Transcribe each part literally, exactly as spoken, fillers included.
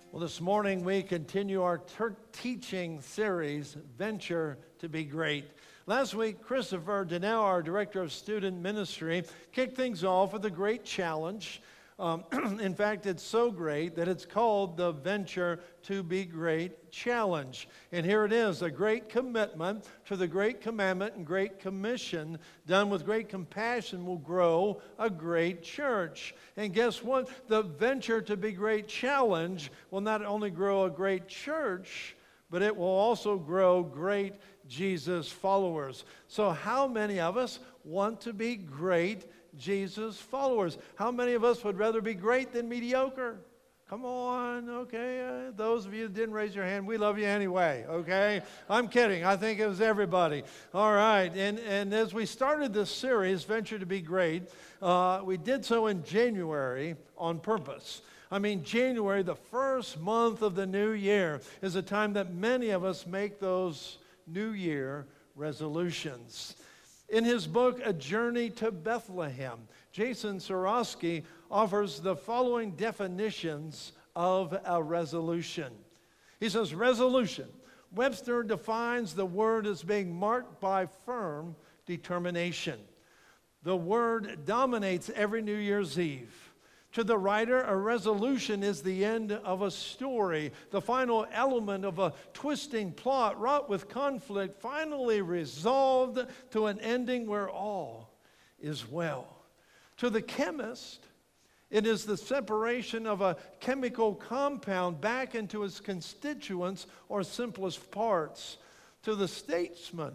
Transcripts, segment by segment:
Well, this morning we continue our ter- teaching series, Venture to be Great. Last week, Christopher Donnell, our Director of Student Ministry, kicked things off with a great challenge. Um, in fact, it's so great that it's called the Venture to be Great Challenge. And here it is, a great commitment to the Great Commandment and Great Commission, done with great compassion, will grow a great church. And guess what? The Venture to be Great Challenge will not only grow a great church, but it will also grow great Jesus followers. So how many of us want to be great Jesus followers? How many of us would rather be great than mediocre? Come on, okay? Uh, those of you that didn't raise your hand, we love you anyway, okay? I'm kidding. I think it was everybody. All right, and, and as we started this series, Venture to be Great, uh, we did so in January on purpose. I mean, January, the first month of the new year, is a time that many of us make those New Year resolutions. In his book, A Journey to Bethlehem, Jason Sorosky offers the following definitions of a resolution. He says, resolution. Webster defines the word as being marked by firm determination. The word dominates every New Year's Eve. To the writer, a resolution is the end of a story, the final element of a twisting plot wrought with conflict, finally resolved to an ending where all is well. To the chemist, it is the separation of a chemical compound back into its constituents or simplest parts. To the statesman,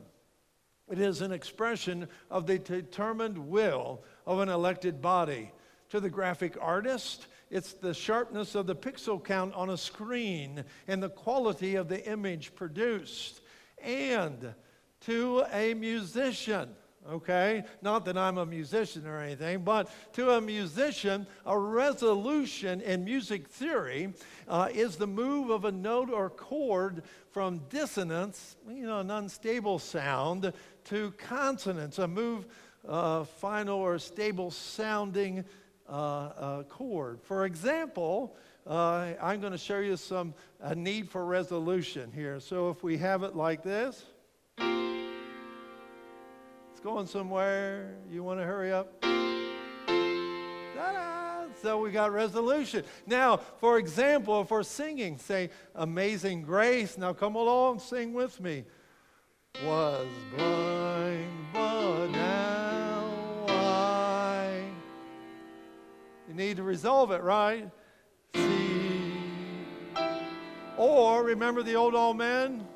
it is an expression of the determined will of an elected body. To the graphic artist, it's the sharpness of the pixel count on a screen and the quality of the image produced. And to a musician, okay? Not that I'm a musician or anything, but to a musician, a resolution in music theory uh, is the move of a note or chord from dissonance, you know, an unstable sound, to consonance, a move, uh, final or stable sounding Uh, uh, chord. For example, uh, I'm going to show you some a need for resolution here. So if we have it like this, it's going somewhere. You want to hurry up? Ta-da! So we got resolution. Now, for example, if we're singing, say, Amazing Grace. Now come along, sing with me. Was blind, but now you need to resolve it, right? See. Or, remember the old old man?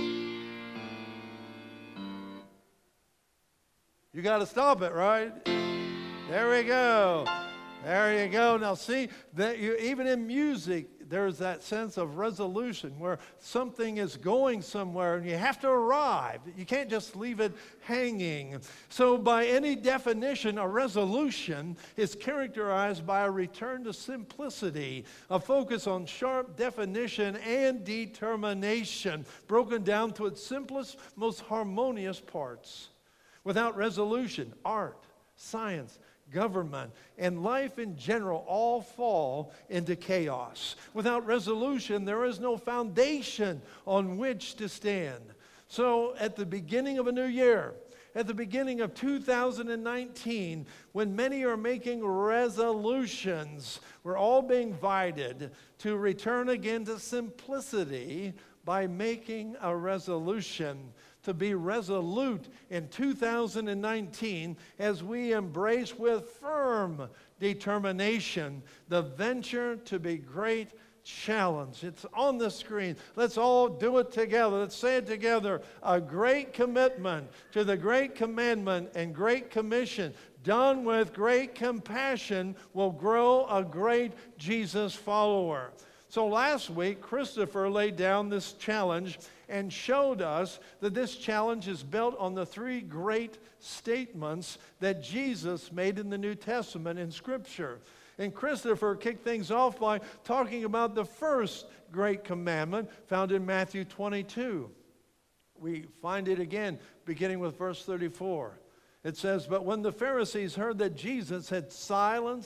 You got to stop it, right? There we go. There you go. Now see, that you, even in music, there's that sense of resolution where something is going somewhere and you have to arrive. You can't just leave it hanging. So by any definition, a resolution is characterized by a return to simplicity, a focus on sharp definition and determination, broken down to its simplest, most harmonious parts. Without resolution, art, science, government, and life in general all fall into chaos. Without resolution, there is no foundation on which to stand. So at the beginning of a new year, at the beginning of two thousand nineteen, when many are making resolutions, we're all being invited to return again to simplicity by making a resolution. To be resolute in two thousand nineteen as we embrace with firm determination the Venture to be Great Challenge. It's on the screen. Let's all do it together. Let's say it together. A great commitment to the Great Commandment and Great Commission, done with great compassion, will grow a great Jesus follower. So last week, Christopher laid down this challenge and showed us that this challenge is built on the three great statements that Jesus made in the New Testament in Scripture. And Christopher kicked things off by talking about the first great commandment found in Matthew twenty-two. We find it again, beginning with verse thirty-four. It says, "But when the Pharisees heard that Jesus had silenced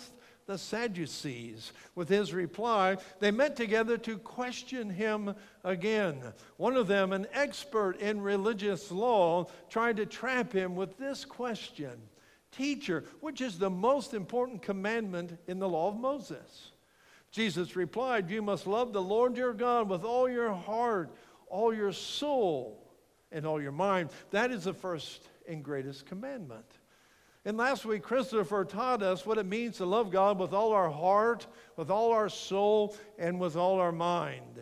the Sadducees. With his reply, they met together to question him again. One of them, an expert in religious law, tried to trap him with this question: "Teacher, which is the most important commandment in the law of Moses?" Jesus replied, "You must love the Lord your God with all your heart, all your soul, and all your mind. That is the first and greatest commandment." And last week, Christopher taught us what it means to love God with all our heart, with all our soul, and with all our mind.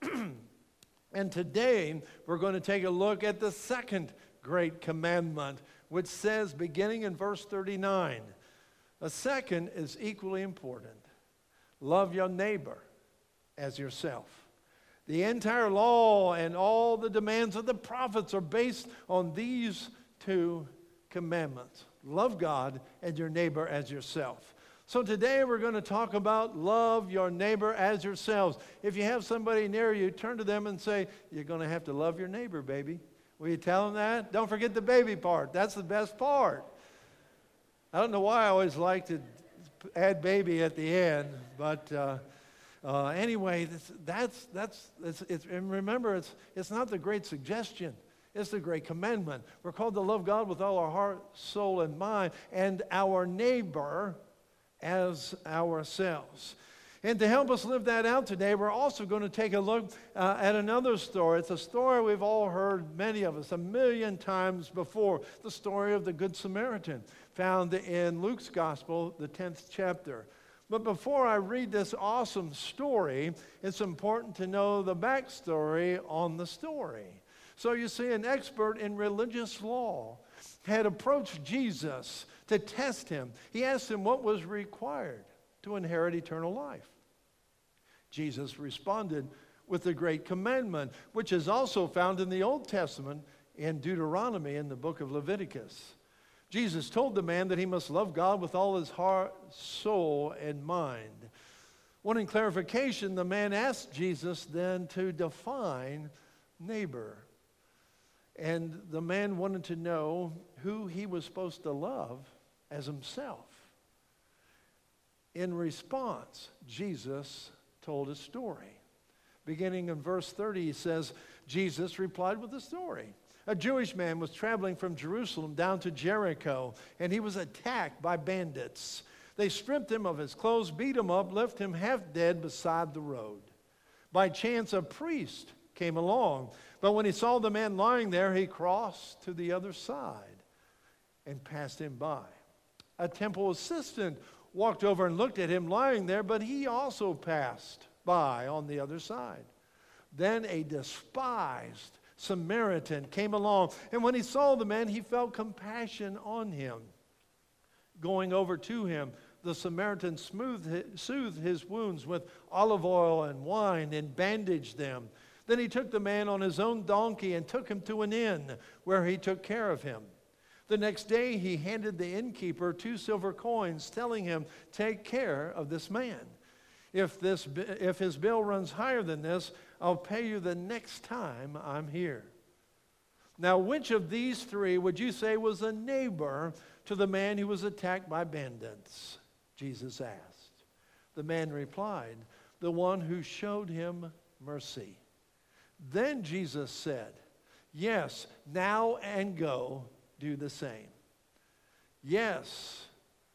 And today, we're going to take a look at the second great commandment, which says, beginning in verse thirty-nine, a second is equally important. Love your neighbor as yourself. The entire law and all the demands of the prophets are based on these two commandments. Love God and your neighbor as yourself. So today we're going to talk about love your neighbor as yourselves. If you have somebody near you, turn to them and say, "You're going to have to love your neighbor, baby." Will you tell them that? Don't forget the baby part. That's the best part. I don't know why I always like to add baby at the end, but uh, uh, anyway, this, that's, that's, it's, it's, and remember, it's, it's not the great suggestion. It's the great commandment. We're called to love God with all our heart, soul, and mind, and our neighbor as ourselves. And to help us live that out today, we're also going to take a look uh, at another story. It's a story we've all heard, many of us, a million times before. The story of the Good Samaritan, found in Luke's Gospel, the tenth chapter. But before I read this awesome story, it's important to know the backstory on the story. So you see, an expert in religious law had approached Jesus to test him. He asked him what was required to inherit eternal life. Jesus responded with the great commandment, which is also found in the Old Testament in Deuteronomy in the book of Leviticus. Jesus told the man that he must love God with all his heart, soul, and mind. Wanting clarification, the man asked Jesus then to define neighbor. And the man wanted to know who he was supposed to love as himself. In response, Jesus told a story. Beginning in verse thirty, he says, Jesus replied with a story. A Jewish man was traveling from Jerusalem down to Jericho, and he was attacked by bandits. They stripped him of his clothes, beat him up, left him half dead beside the road. By chance, a priest came along, but when he saw the man lying there, he crossed to the other side and passed him by. A temple assistant walked over and looked at him lying there, but he also passed by on the other side. Then a despised Samaritan came along, and when he saw the man, he felt compassion on him. Going over to him, the Samaritan smoothed, soothed his wounds with olive oil and wine and bandaged them. Then he took the man on his own donkey and took him to an inn where he took care of him. The next day he handed the innkeeper two silver coins, telling him, "Take care of this man. If, this, if his bill runs higher than this, I'll pay you the next time I'm here." Now, which of these three would you say was a neighbor to the man who was attacked by bandits? Jesus asked. The man replied, "The one who showed him mercy." Then Jesus said, "Yes, now and go do the same." Yes,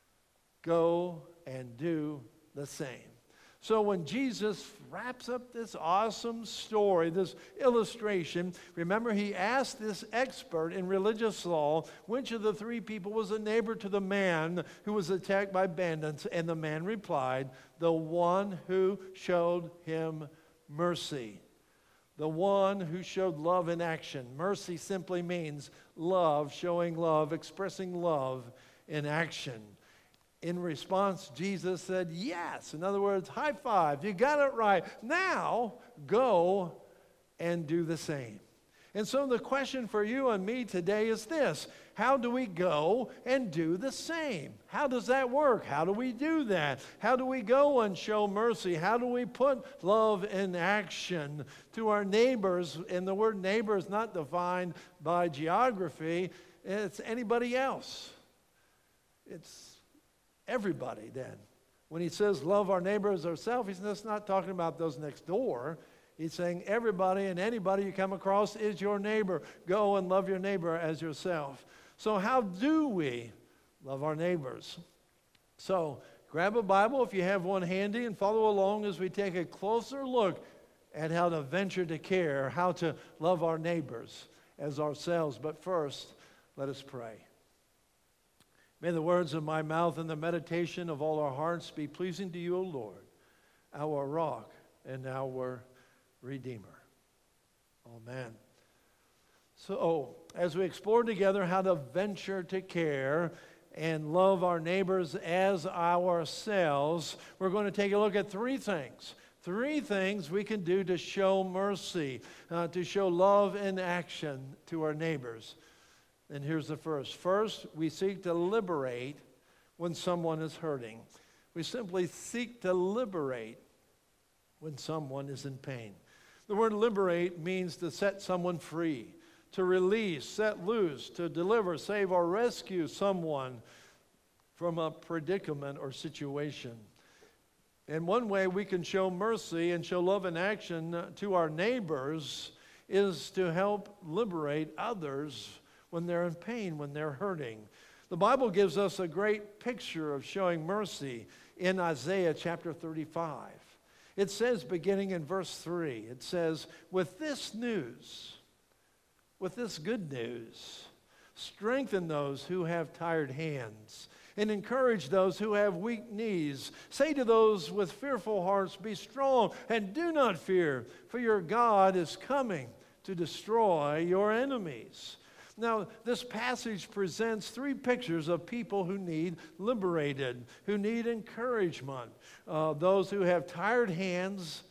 go and do the same. So when Jesus wraps up this awesome story, this illustration, remember he asked this expert in religious law which of the three people was a neighbor to the man who was attacked by bandits, and the man replied, "The one who showed him mercy." The one who showed love in action. Mercy simply means love, showing love, expressing love in action. In response, Jesus said, yes. In other words, high five. You got it right. Now, go and do the same. And so the question for you and me today is this: how do we go and do the same? How does that work? How do we do that? How do we go and show mercy? How do we put love in action to our neighbors? And the word neighbor is not defined by geography. It's anybody else. It's everybody then. When he says love our neighbor as ourselves, he's just not talking about those next door. He's saying everybody and anybody you come across is your neighbor. Go and love your neighbor as yourself. So how do we love our neighbors? So grab a Bible if you have one handy and follow along as we take a closer look at how to venture to care, how to love our neighbors as ourselves. But first, let us pray. May the words of my mouth and the meditation of all our hearts be pleasing to you, O Lord, our rock and our Redeemer. Amen. So, as we explore together how to venture to care and love our neighbors as ourselves, we're going to take a look at three things. Three things we can do to show mercy, uh, to show love in action to our neighbors. And here's the first. First, we seek to liberate when someone is hurting. We simply seek to liberate when someone is in pain. The word liberate means to set someone free, to release, set loose, to deliver, save, or rescue someone from a predicament or situation. And one way we can show mercy and show love in action to our neighbors is to help liberate others when they're in pain, when they're hurting. The Bible gives us a great picture of showing mercy in Isaiah chapter thirty-five. It says, beginning in verse three, it says, with this news, with this good news, strengthen those who have tired hands and encourage those who have weak knees. Say to those with fearful hearts, be strong and do not fear, for your God is coming to destroy your enemies. Now, this passage presents three pictures of people who need liberated, who need encouragement. Uh, those who have tired hands,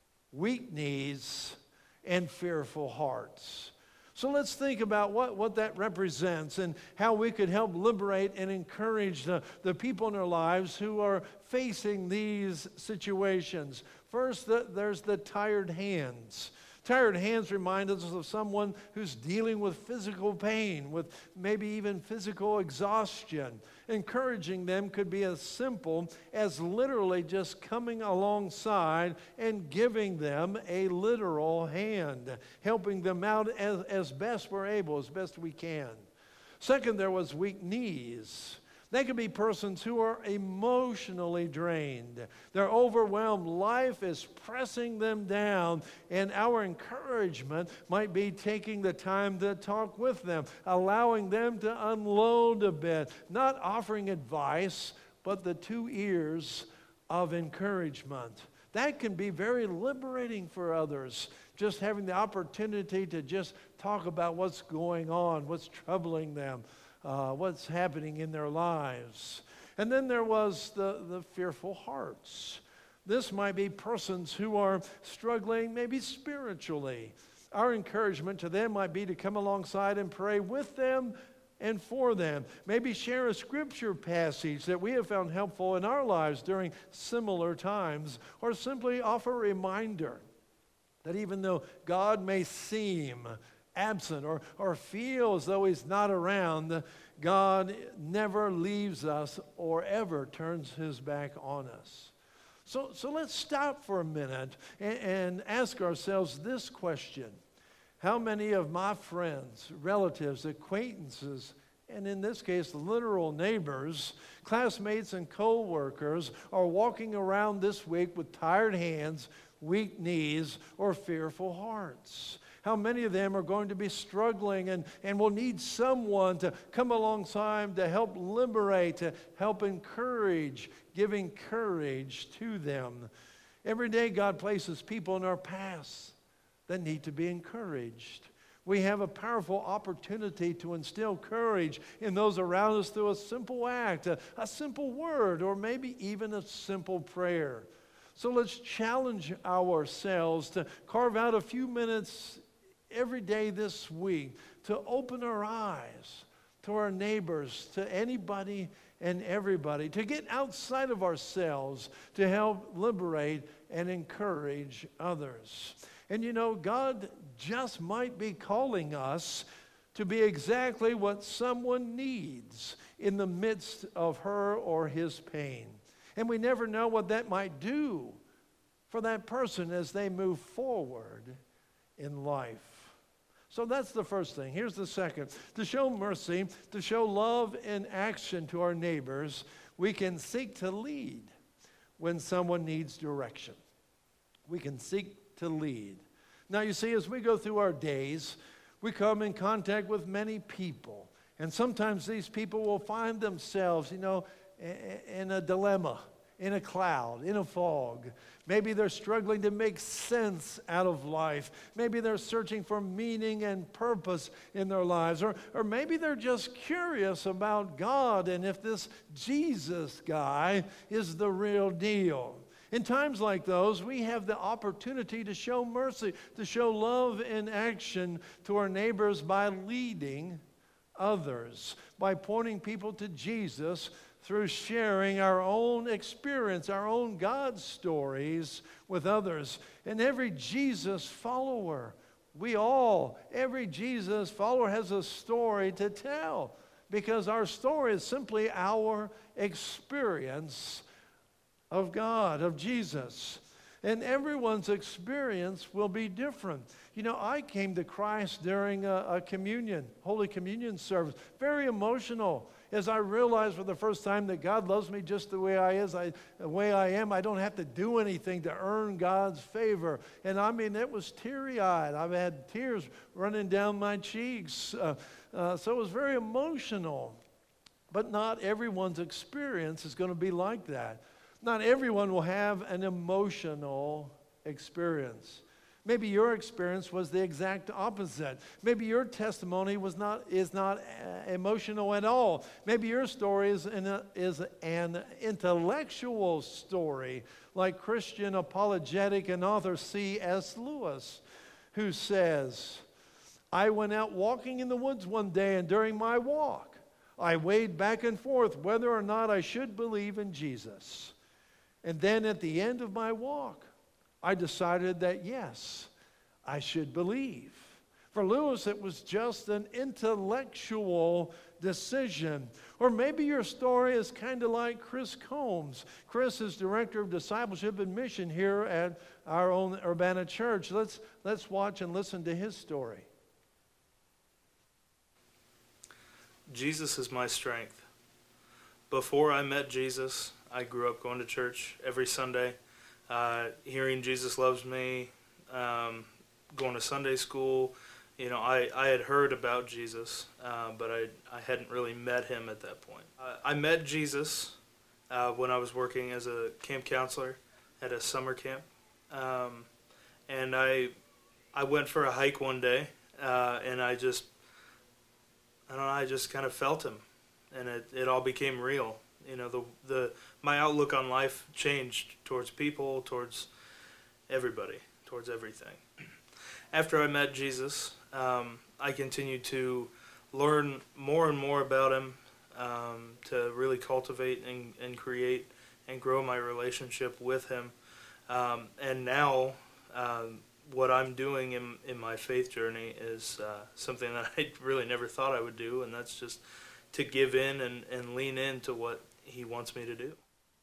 weak knees, and fearful hearts. So let's think about what, what that represents and how we could help liberate and encourage the, the people in our lives who are facing these situations. First, the, there's the tired hands. Tired hands remind us of someone who's dealing with physical pain, with maybe even physical exhaustion. Encouraging them could be as simple as literally just coming alongside and giving them a literal hand, helping them out as, as best we're able, as best we can. Second, there was weak knees. They could be persons who are emotionally drained. They're overwhelmed. Life is pressing them down, and our encouragement might be taking the time to talk with them, allowing them to unload a bit, not offering advice, but the two ears of encouragement. That can be very liberating for others, just having the opportunity to just talk about what's going on, what's troubling them. Uh, what's happening in their lives. And then there was the, the fearful hearts. This might be persons who are struggling maybe spiritually. Our encouragement to them might be to come alongside and pray with them and for them. Maybe share a scripture passage that we have found helpful in our lives during similar times, or simply offer a reminder that even though God may seem absent or, or feel as though he's not around, God never leaves us or ever turns his back on us. So, so let's stop for a minute and, and ask ourselves this question. How many of my friends, relatives, acquaintances, and in this case, literal neighbors, classmates, and co-workers are walking around this week with tired hands, weak knees, or fearful hearts? How many of them are going to be struggling and, and will need someone to come alongside to help liberate, to help encourage, giving courage to them? Every day God places people in our paths that need to be encouraged. We have a powerful opportunity to instill courage in those around us through a simple act, a, a simple word, or maybe even a simple prayer. So let's challenge ourselves to carve out a few minutes every day this week to open our eyes to our neighbors, to anybody and everybody, to get outside of ourselves to help liberate and encourage others. And you know, God just might be calling us to be exactly what someone needs in the midst of her or his pain. And we never know what that might do for that person as they move forward in life. So that's the first thing. Here's the second. To show mercy, to show love in action to our neighbors, we can seek to lead when someone needs direction. We can seek to lead. Now, you see, as we go through our days, we come in contact with many people. And sometimes these people will find themselves, you know, in a dilemma, in a cloud, in a fog. Maybe they're struggling to make sense out of life. Maybe they're searching for meaning and purpose in their lives. Or, or maybe they're just curious about God and if this Jesus guy is the real deal. In times like those, we have the opportunity to show mercy, to show love in action to our neighbors by leading others, by pointing people to Jesus through sharing our own experience, our own God stories with others. And every Jesus follower, we all, every Jesus follower has a story to tell, because our story is simply our experience of God, of Jesus. And everyone's experience will be different. You know, I came to Christ during a, a communion, Holy Communion service, very emotional, as I realized for the first time that God loves me just the way I is, I, the way I am. I don't have to do anything to earn God's favor. And I mean, it was teary-eyed. I've had tears running down my cheeks. Uh, uh, so it was very emotional. But not everyone's experience is going to be like that. Not everyone will have an emotional experience. Maybe your experience was the exact opposite. Maybe your testimony was not is not uh, emotional at all. Maybe your story is, in a, is an intellectual story, like Christian apologetic and author C S Lewis, who says, "I went out walking in the woods one day, and during my walk, I weighed back and forth whether or not I should believe in Jesus. And then at the end of my walk, I decided that yes, I should believe." For Lewis, it was just an intellectual decision. Or maybe your story is kind of like Chris Combs. Chris is Director of Discipleship and Mission here at our own Urbana Church. Let's, let's watch and listen to his story. Jesus is my strength. Before I met Jesus, I grew up going to church every Sunday, uh, hearing Jesus loves me, um, going to Sunday school. You know, I, I had heard about Jesus, uh, but I, I hadn't really met him at that point. Uh, I met Jesus uh, when I was working as a camp counselor at a summer camp. Um, and I, I went for a hike one day, uh, and I just, I don't know, I just kind of felt him, and it, it all became real. You know, the the my outlook on life changed towards people, towards everybody, towards everything. After I met Jesus, um, I continued to learn more and more about him, um, to really cultivate and, and create and grow my relationship with him. Um, and now, um, what I'm doing in, in my faith journey is uh, something that I really never thought I would do, and that's just to give in and, and lean into what he wants me to do.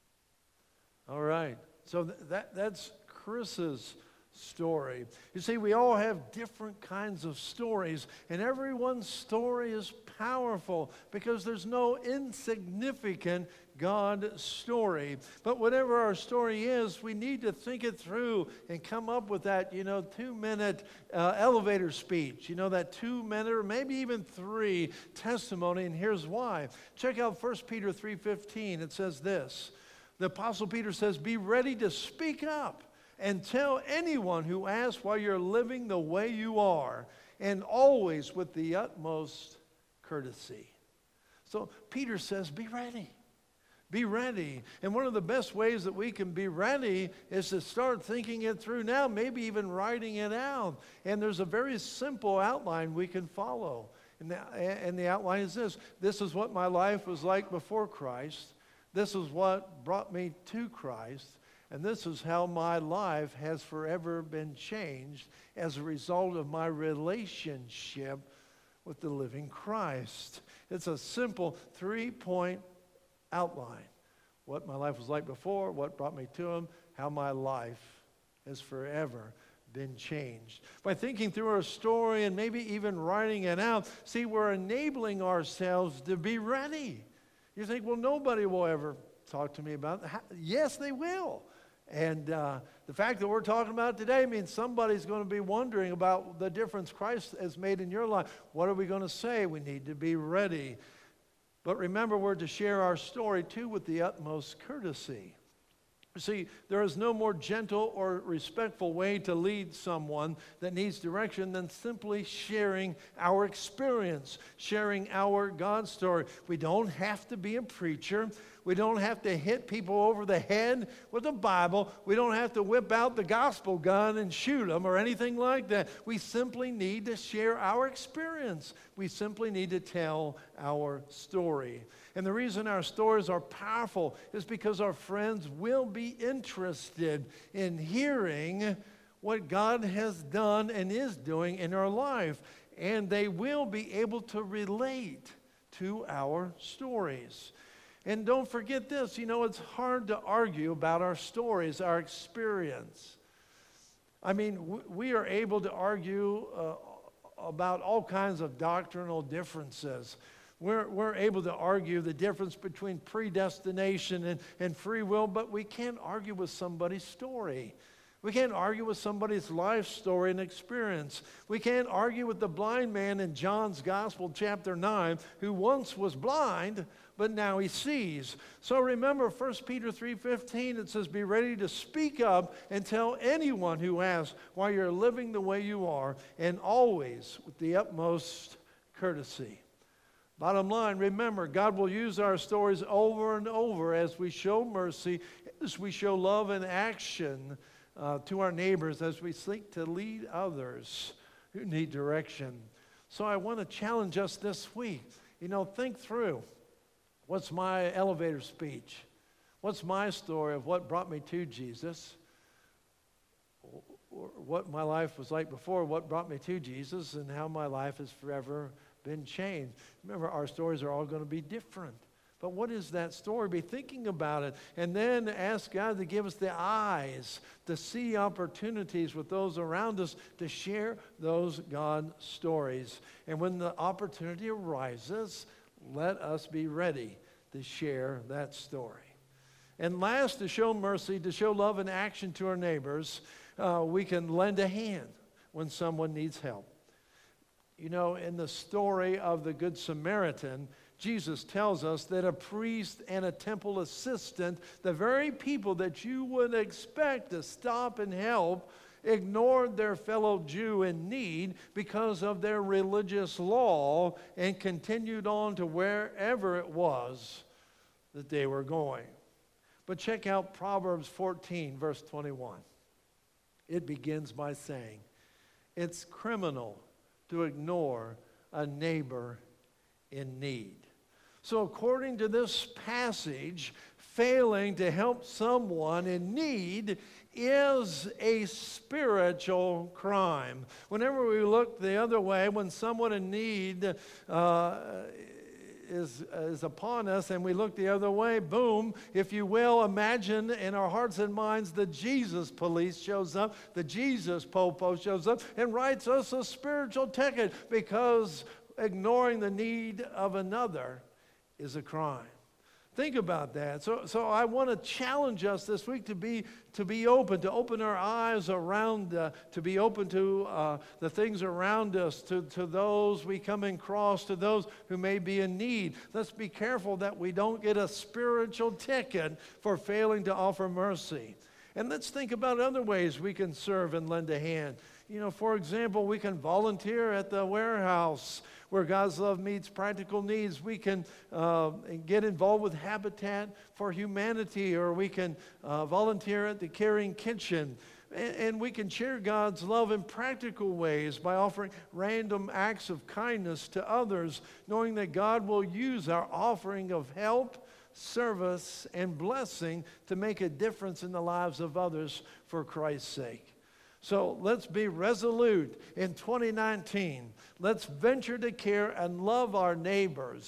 All right. So th- that that's Chris's story. You see, we all have different kinds of stories, and everyone's story is powerful because there's no insignificant God story. But whatever our story is, we need to think it through and come up with that, you know, two-minute uh, elevator speech, you know, that two-minute or maybe even three testimony, and here's why. Check out First Peter three fifteen. It says this. The Apostle Peter says, "Be ready to speak up and tell anyone who asks why you're living the way you are, and always with the utmost courtesy." So Peter says, be ready. Be ready. And one of the best ways that we can be ready is to start thinking it through now, maybe even writing it out. And there's a very simple outline we can follow. And the, and the outline is this. This is what my life was like before Christ. This is what brought me to Christ. And this is how my life has forever been changed as a result of my relationship with the living Christ. It's a simple three-point outline. what my life was like before, what brought me to him, how my life has forever been changed. By thinking through our story and maybe even writing it out, see, we're enabling ourselves to be ready. You think, well, nobody will ever talk to me about it. How? Yes, they will. And uh, the fact that we're talking about it today means somebody's going to be wondering about the difference Christ has made in your life. What are we going to say? We need to be ready. But remember, we're to share our story, too, with the utmost courtesy. See, there is no more gentle or respectful way to lead someone that needs direction than simply sharing our experience, sharing our God story. We don't have to be a preacher. We don't have to hit people over the head with the Bible. We don't have to whip out the gospel gun and shoot them or anything like that. We simply need to share our experience. We simply need to tell our story. And the reason our stories are powerful is because our friends will be interested in hearing what God has done and is doing in our life. And they will be able to relate to our stories. And don't forget this, you know, it's hard to argue about our stories, our experience. I mean, we are able to argue uh, about all kinds of doctrinal differences. We're, we're able to argue the difference between predestination and, and free will, but we can't argue with somebody's story. We can't argue with somebody's life story and experience. We can't argue with the blind man in John's Gospel, chapter nine, who once was blind, but now he sees. So remember, First Peter three fifteen, it says, be ready to speak up and tell anyone who asks why you're living the way you are, and always with the utmost courtesy. Bottom line, remember, God will use our stories over and over as we show mercy, as we show love and action uh, to our neighbors, as we seek to lead others who need direction. So I want to challenge us this week. You know, think through, what's my elevator speech? What's my story of what brought me to Jesus? Or what my life was like before, what brought me to Jesus, and how my life has forever been changed. Remember, our stories are all going to be different. But what is that story? Be thinking about it. And then ask God to give us the eyes to see opportunities with those around us to share those God stories. And when the opportunity arises, let us be ready to share that story. And last, to show mercy, to show love and action to our neighbors, uh, we can lend a hand when someone needs help. You know, in the story of the Good Samaritan, Jesus tells us that a priest and a temple assistant, the very people that you would expect to stop and help, ignored their fellow Jew in need because of their religious law and continued on to wherever it was that they were going. But check out Proverbs fourteen, verse twenty-one. It begins by saying, it's criminal to ignore a neighbor in need. So according to this passage, failing to help someone in need is a spiritual crime. Whenever we look the other way, when someone in need uh, is, is upon us and we look the other way, boom, if you will, imagine in our hearts and minds the Jesus police shows up, the Jesus popo shows up and writes us a spiritual ticket because ignoring the need of another is a crime. Think about that. So, so I want to challenge us this week to be to be open, to open our eyes around, uh, to be open to uh, the things around us, to, to those we come across, to those who may be in need. Let's be careful that we don't get a spiritual ticket for failing to offer mercy. And let's think about other ways we can serve and lend a hand. You know, for example, we can volunteer at the warehouse where God's love meets practical needs. We can uh, get involved with Habitat for Humanity, or we can uh, volunteer at the Caring Kitchen. And, and we can share God's love in practical ways by offering random acts of kindness to others, knowing that God will use our offering of help, service, and blessing to make a difference in the lives of others for Christ's sake. So let's be resolute in twenty nineteen. Let's venture to care and love our neighbors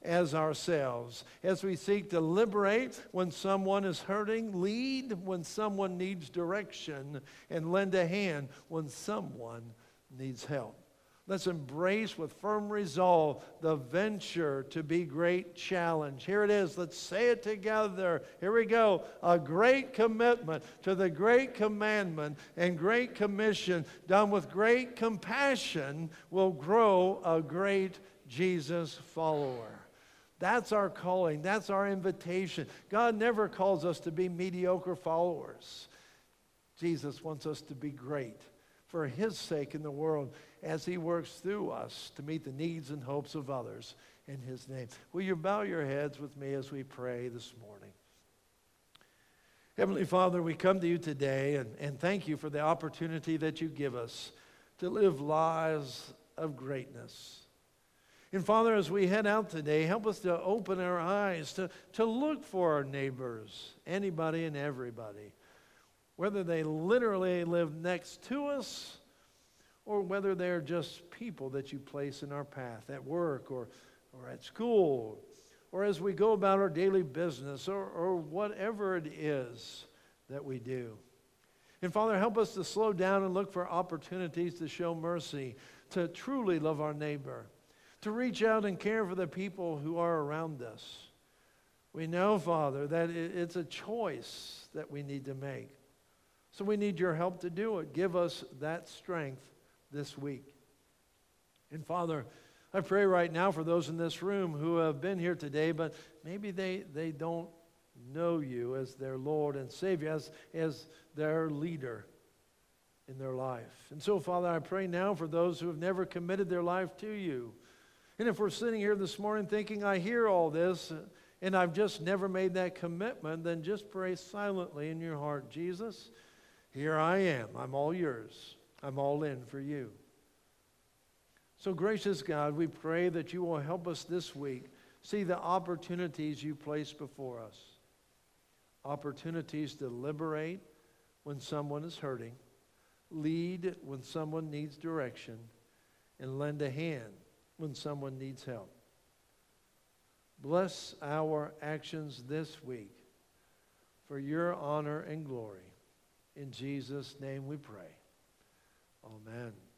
as ourselves. As we seek to liberate when someone is hurting, lead when someone needs direction, and lend a hand when someone needs help. Let's embrace with firm resolve the venture to be great challenge. Here it is. Let's say it together. Here we go. A great commitment to the great commandment and great commission done with great compassion will grow a great Jesus follower. That's our calling. That's our invitation. God never calls us to be mediocre followers. Jesus wants us to be great for His sake in the world as He works through us to meet the needs and hopes of others in His name. Will you bow your heads with me as we pray this morning? Heavenly Father, we come to You today and, and thank You for the opportunity that You give us to live lives of greatness. And Father, as we head out today, help us to open our eyes, to, to look for our neighbors, anybody and everybody, whether they literally live next to us or whether they're just people that You place in our path at work or, or at school or as we go about our daily business or, or whatever it is that we do. And Father, help us to slow down and look for opportunities to show mercy, to truly love our neighbor, to reach out and care for the people who are around us. We know, Father, that it's a choice that we need to make. So we need Your help to do it. Give us that strength this week. And Father, I pray right now for those in this room who have been here today, but maybe they, they don't know You as their Lord and Savior, as, as their leader in their life. And so, Father, I pray now for those who have never committed their life to You. And if we're sitting here this morning thinking, I hear all this, and I've just never made that commitment, then just pray silently in your heart, Jesus, here I am. I'm all Yours. I'm all in for You. So gracious God, we pray that You will help us this week see the opportunities You place before us. Opportunities to liberate when someone is hurting, lead when someone needs direction, and lend a hand when someone needs help. Bless our actions this week for Your honor and glory. In Jesus' name we pray. Amen.